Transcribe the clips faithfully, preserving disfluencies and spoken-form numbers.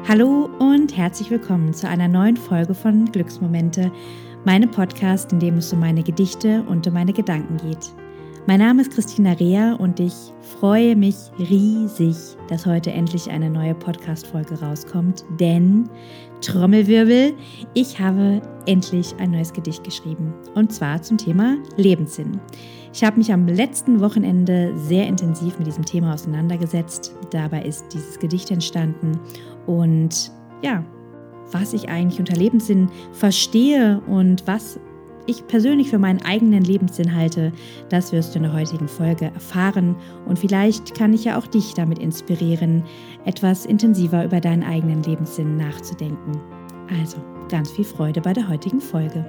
Hallo und herzlich willkommen zu einer neuen Folge von Glücksmomente, meinem Podcast, in dem es um meine Gedichte und um meine Gedanken geht. Mein Name ist Christina Rea und ich freue mich riesig, dass heute endlich eine neue Podcast-Folge rauskommt, denn, Trommelwirbel, ich habe endlich ein neues Gedicht geschrieben und zwar zum Thema Lebenssinn. Ich habe mich am letzten Wochenende sehr intensiv mit diesem Thema auseinandergesetzt. Dabei ist dieses Gedicht entstanden und ja, was ich eigentlich unter Lebenssinn verstehe und was ich persönlich für meinen eigenen Lebenssinn halte, das wirst du in der heutigen Folge erfahren und vielleicht kann ich ja auch dich damit inspirieren, etwas intensiver über deinen eigenen Lebenssinn nachzudenken. Also ganz viel Freude bei der heutigen Folge.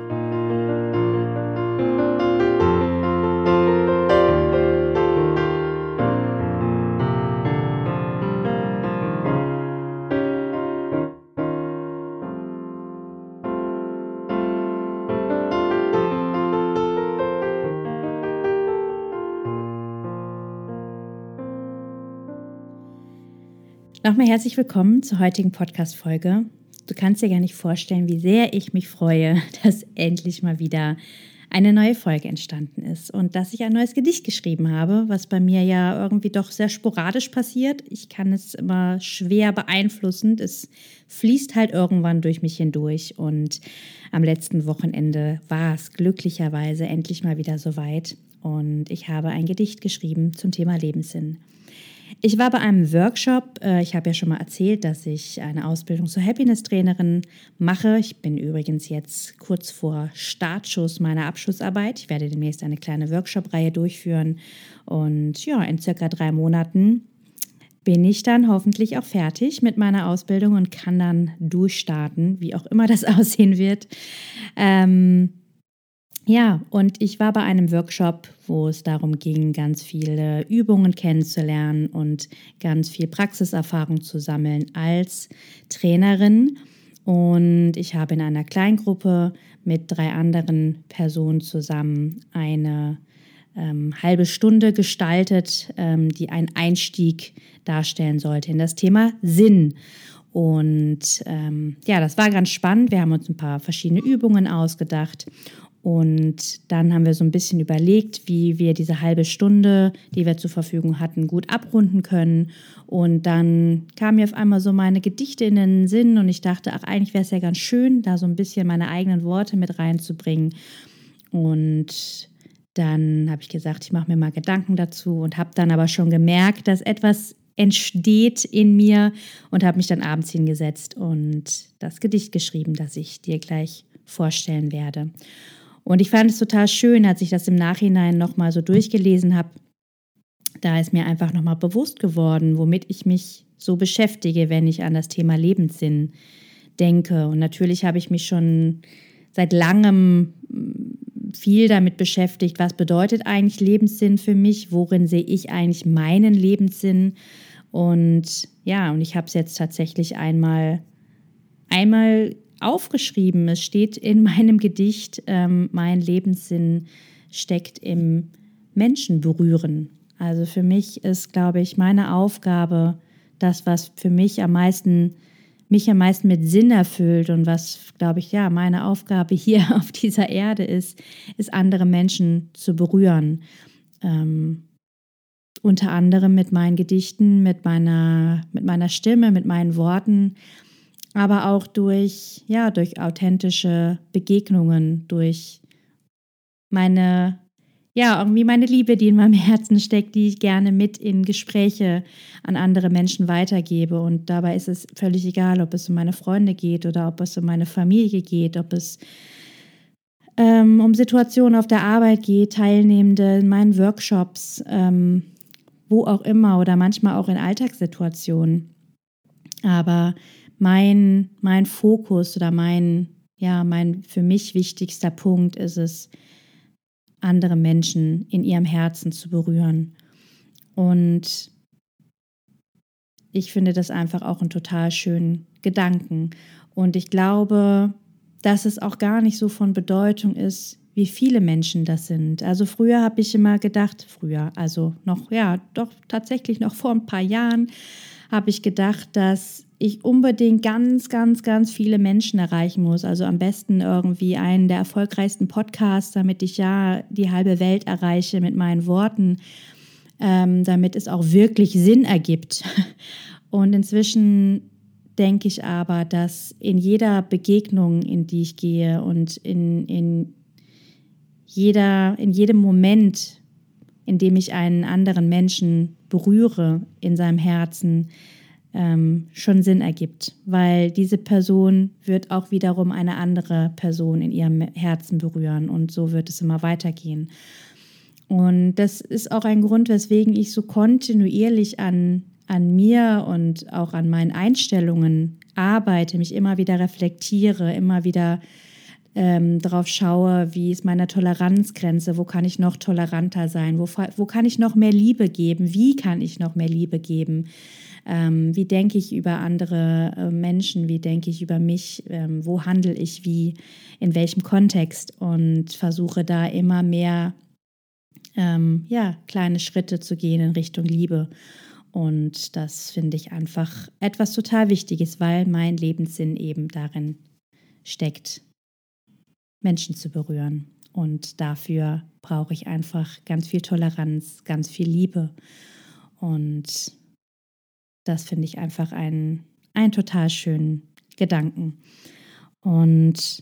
Nochmal herzlich willkommen zur heutigen Podcast-Folge. Du kannst dir gar nicht vorstellen, wie sehr ich mich freue, dass endlich mal wieder eine neue Folge entstanden ist und dass ich ein neues Gedicht geschrieben habe, was bei mir ja irgendwie doch sehr sporadisch passiert. Ich kann es immer schwer beeinflussen. Es fließt halt irgendwann durch mich hindurch und am letzten Wochenende war es glücklicherweise endlich mal wieder soweit und ich habe ein Gedicht geschrieben zum Thema Lebenssinn. Ich war bei einem Workshop, ich habe ja schon mal erzählt, dass ich eine Ausbildung zur Happiness-Trainerin mache. Ich bin übrigens jetzt kurz vor Startschuss meiner Abschlussarbeit. Ich werde demnächst eine kleine Workshop-Reihe durchführen und ja, in circa drei Monaten bin ich dann hoffentlich auch fertig mit meiner Ausbildung und kann dann durchstarten, wie auch immer das aussehen wird. Ähm, Ja, und ich war bei einem Workshop, wo es darum ging, ganz viele Übungen kennenzulernen und ganz viel Praxiserfahrung zu sammeln als Trainerin. Und ich habe in einer Kleingruppe mit drei anderen Personen zusammen eine ähm, halbe Stunde gestaltet, ähm, die einen Einstieg darstellen sollte in das Thema Sinn. Und ähm, ja, das war ganz spannend. Wir haben uns ein paar verschiedene Übungen ausgedacht. Und dann haben wir so ein bisschen überlegt, wie wir diese halbe Stunde, die wir zur Verfügung hatten, gut abrunden können. Und dann kamen mir auf einmal so meine Gedichte in den Sinn und ich dachte, ach, eigentlich wäre es ja ganz schön, da so ein bisschen meine eigenen Worte mit reinzubringen. Und dann habe ich gesagt, ich mache mir mal Gedanken dazu und habe dann aber schon gemerkt, dass etwas entsteht in mir und habe mich dann abends hingesetzt und das Gedicht geschrieben, das ich dir gleich vorstellen werde. Und ich fand es total schön, als ich das im Nachhinein nochmal so durchgelesen habe. Da ist mir einfach nochmal bewusst geworden, womit ich mich so beschäftige, wenn ich an das Thema Lebenssinn denke. Und natürlich habe ich mich schon seit langem viel damit beschäftigt, was bedeutet eigentlich Lebenssinn für mich, worin sehe ich eigentlich meinen Lebenssinn. Und ja, und ich habe es jetzt tatsächlich einmal, einmal aufgeschrieben. Es steht in meinem Gedicht, ähm, mein Lebenssinn steckt im Menschen berühren. Also für mich ist, glaube ich, meine Aufgabe, das, was für mich am meisten, mich am meisten mit Sinn erfüllt und was, glaube ich, ja, meine Aufgabe hier auf dieser Erde ist, ist andere Menschen zu berühren. Ähm, unter anderem mit meinen Gedichten, mit meiner, mit meiner Stimme, mit meinen Worten, aber auch durch, ja, durch authentische Begegnungen, durch meine, ja, irgendwie meine Liebe, die in meinem Herzen steckt, die ich gerne mit in Gespräche an andere Menschen weitergebe. Und dabei ist es völlig egal, ob es um meine Freunde geht oder ob es um meine Familie geht, ob es ähm, um Situationen auf der Arbeit geht, Teilnehmende in meinen Workshops, ähm, wo auch immer oder manchmal auch in Alltagssituationen. Aber Mein, mein Fokus oder mein, ja, mein für mich wichtigster Punkt ist es, andere Menschen in ihrem Herzen zu berühren. Und ich finde das einfach auch einen total schönen Gedanken. Und ich glaube, dass es auch gar nicht so von Bedeutung ist, wie viele Menschen das sind. Also früher habe ich immer gedacht, früher, also noch, ja, doch tatsächlich noch vor ein paar Jahren, habe ich gedacht, dass ich unbedingt ganz, ganz, ganz viele Menschen erreichen muss. Also am besten irgendwie einen der erfolgreichsten Podcasts, damit ich ja die halbe Welt erreiche mit meinen Worten, ähm, damit es auch wirklich Sinn ergibt. Und inzwischen denke ich aber, dass in jeder Begegnung, in die ich gehe und in, in, jeder, in jedem Moment, in dem ich einen anderen Menschen berühre in seinem Herzen, ähm, schon Sinn ergibt, weil diese Person wird auch wiederum eine andere Person in ihrem Herzen berühren und so wird es immer weitergehen. Und das ist auch ein Grund, weswegen ich so kontinuierlich an, an mir und auch an meinen Einstellungen arbeite, mich immer wieder reflektiere, immer wieder ähm, darauf schaue, wie ist meine Toleranzgrenze, wo kann ich noch toleranter sein, wo, wo kann ich noch mehr Liebe geben, wie kann ich noch mehr Liebe geben, ähm, wie denke ich über andere äh, Menschen, wie denke ich über mich, ähm, wo handle ich wie, in welchem Kontext und versuche da immer mehr ähm, ja, kleine Schritte zu gehen in Richtung Liebe. Und das finde ich einfach etwas total Wichtiges, weil mein Lebenssinn eben darin steckt, Menschen zu berühren. Und dafür brauche ich einfach ganz viel Toleranz, ganz viel Liebe. Und das finde ich einfach einen, einen total schönen Gedanken. Und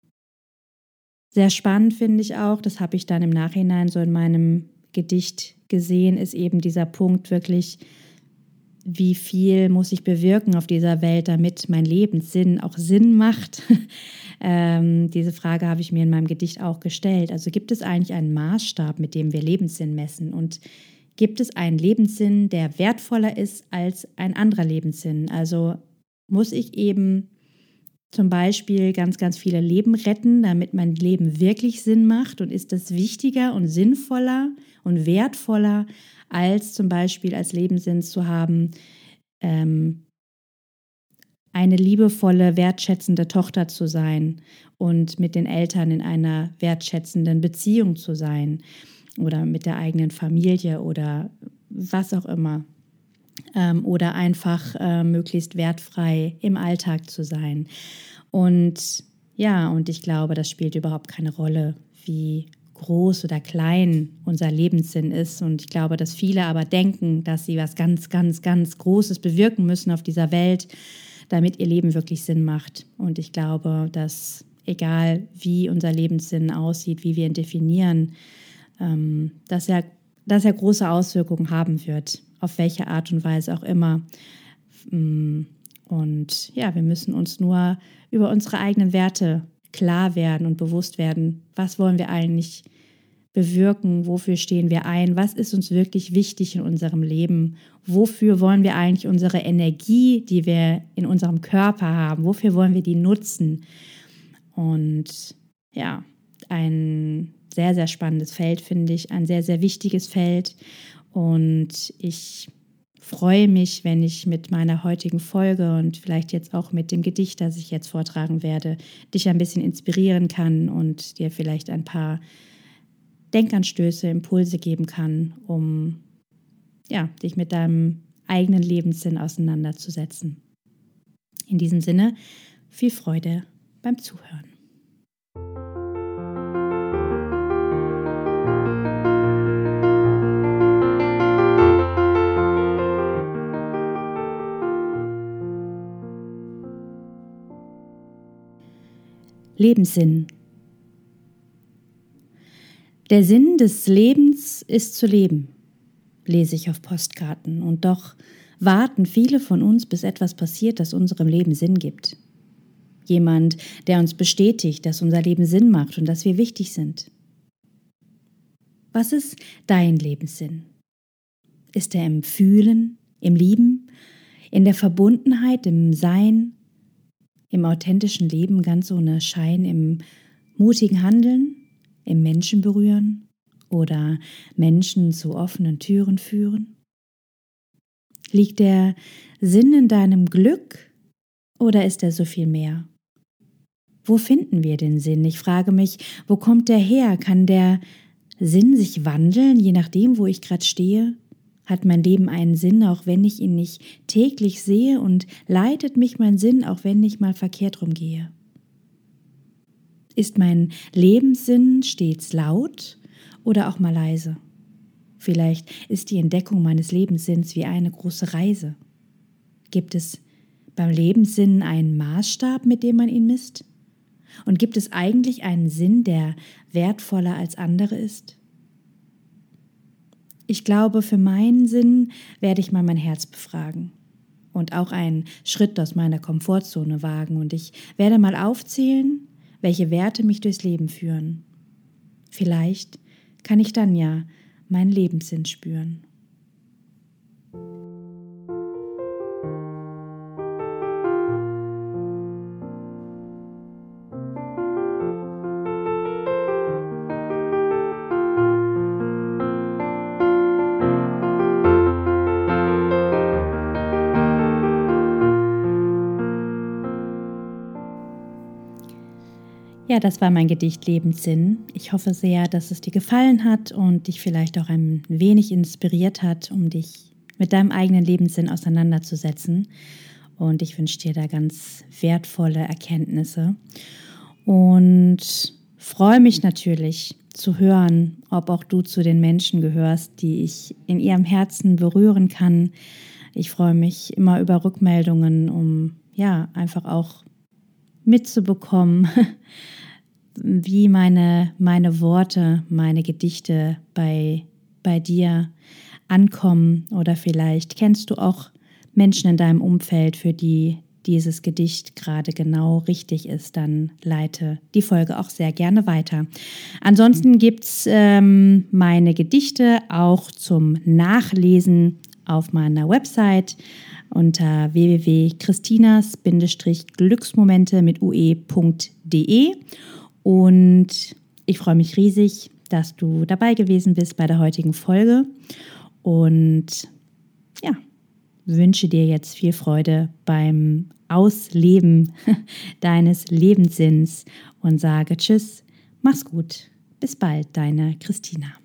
sehr spannend finde ich auch, das habe ich dann im Nachhinein so in meinem Gedicht gesehen, ist eben dieser Punkt wirklich, wie viel muss ich bewirken auf dieser Welt, damit mein Lebenssinn auch Sinn macht. ähm, diese Frage habe ich mir in meinem Gedicht auch gestellt. Also gibt es eigentlich einen Maßstab, mit dem wir Lebenssinn messen? Und gibt es einen Lebenssinn, der wertvoller ist als ein anderer Lebenssinn? Also muss ich eben zum Beispiel ganz, ganz viele Leben retten, damit mein Leben wirklich Sinn macht? Und ist das wichtiger und sinnvoller und wertvoller, als zum Beispiel als Lebenssinn zu haben, ähm, eine liebevolle, wertschätzende Tochter zu sein und mit den Eltern in einer wertschätzenden Beziehung zu sein oder mit der eigenen Familie oder was auch immer. Ähm, oder einfach äh, möglichst wertfrei im Alltag zu sein. Und ja, und ich glaube, das spielt überhaupt keine Rolle, wie groß oder klein unser Lebenssinn ist. Und ich glaube, dass viele aber denken, dass sie was ganz, ganz, ganz Großes bewirken müssen auf dieser Welt, damit ihr Leben wirklich Sinn macht. Und ich glaube, dass egal wie unser Lebenssinn aussieht, wie wir ihn definieren, ähm, dass er, dass er große Auswirkungen haben wird, auf welche Art und Weise auch immer. Und ja, wir müssen uns nur über unsere eigenen Werte klar werden und bewusst werden, was wollen wir eigentlich bewirken, wofür stehen wir ein, was ist uns wirklich wichtig in unserem Leben, wofür wollen wir eigentlich unsere Energie, die wir in unserem Körper haben, wofür wollen wir die nutzen. Und ja, ein sehr, sehr spannendes Feld, finde ich, ein sehr, sehr wichtiges Feld. Und ich freue mich, wenn ich mit meiner heutigen Folge und vielleicht jetzt auch mit dem Gedicht, das ich jetzt vortragen werde, dich ein bisschen inspirieren kann und dir vielleicht ein paar Denkanstöße, Impulse geben kann, um ja, dich mit deinem eigenen Lebenssinn auseinanderzusetzen. In diesem Sinne, viel Freude beim Zuhören. Lebenssinn. Der Sinn des Lebens ist zu leben, lese ich auf Postkarten. Und doch warten viele von uns, bis etwas passiert, das unserem Leben Sinn gibt. Jemand, der uns bestätigt, dass unser Leben Sinn macht und dass wir wichtig sind. Was ist dein Lebenssinn? Ist er im Fühlen, im Lieben, in der Verbundenheit, im Sein, im authentischen Leben ganz ohne Schein, im mutigen Handeln, im Menschen berühren oder Menschen zu offenen Türen führen? Liegt der Sinn in deinem Glück oder ist er so viel mehr? Wo finden wir den Sinn? Ich frage mich, wo kommt der her? Kann der Sinn sich wandeln, je nachdem, wo ich gerade stehe? Hat mein Leben einen Sinn, auch wenn ich ihn nicht täglich sehe? Und leitet mich mein Sinn, auch wenn ich mal verkehrt rumgehe? Ist mein Lebenssinn stets laut oder auch mal leise? Vielleicht ist die Entdeckung meines Lebenssinns wie eine große Reise. Gibt es beim Lebenssinn einen Maßstab, mit dem man ihn misst? Und gibt es eigentlich einen Sinn, der wertvoller als andere ist? Ich glaube, für meinen Sinn werde ich mal mein Herz befragen und auch einen Schritt aus meiner Komfortzone wagen. Und ich werde mal aufzählen, welche Werte mich durchs Leben führen. Vielleicht kann ich dann ja meinen Lebenssinn spüren. Ja, das war mein Gedicht Lebenssinn. Ich hoffe sehr, dass es dir gefallen hat und dich vielleicht auch ein wenig inspiriert hat, um dich mit deinem eigenen Lebenssinn auseinanderzusetzen. Und ich wünsche dir da ganz wertvolle Erkenntnisse und freue mich natürlich zu hören, ob auch du zu den Menschen gehörst, die ich in ihrem Herzen berühren kann. Ich freue mich immer über Rückmeldungen, um ja einfach auch mitzubekommen, wie meine, meine Worte, meine Gedichte bei, bei dir ankommen. Oder vielleicht kennst du auch Menschen in deinem Umfeld, für die dieses Gedicht gerade genau richtig ist. Dann leite die Folge auch sehr gerne weiter. Ansonsten gibt es ähm, meine Gedichte auch zum Nachlesen auf meiner Website unter w w w punkt christinas glücksmomente mit ue punkt de. Und ich freue mich riesig, dass du dabei gewesen bist bei der heutigen Folge und ja, wünsche dir jetzt viel Freude beim Ausleben deines Lebenssinns und sage Tschüss, mach's gut, bis bald, deine Christina.